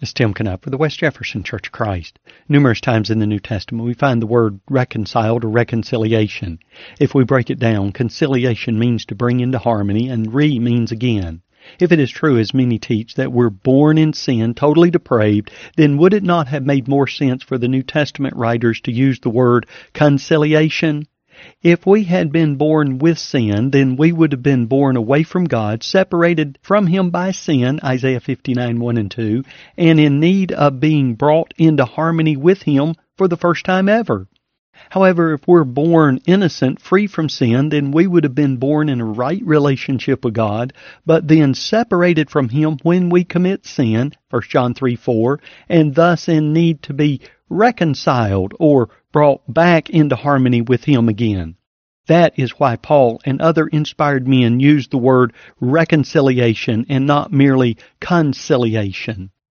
This is Tim Knupp for the West Jefferson Church of Christ. Numerous times in the New Testament we find the word reconciled or reconciliation. If we break it down, conciliation means to bring into harmony, and means again. If it is true, as many teach, that we're born in sin, totally depraved, then would it not have made more sense for the New Testament writers to use the word conciliation? If we had been born with sin, then we would have been born away from God, separated from Him by sin, Isaiah 59:1 and 2, and in need of being brought into harmony with Him for the first time ever. However, if we're born innocent, free from sin, then we would have been born in a right relationship with God, but then separated from Him when we commit sin, 1 John 3:4, and thus in need to be reconciled or brought back into harmony with Him again. That is why Paul and other inspired men use the word reconciliation and not merely conciliation.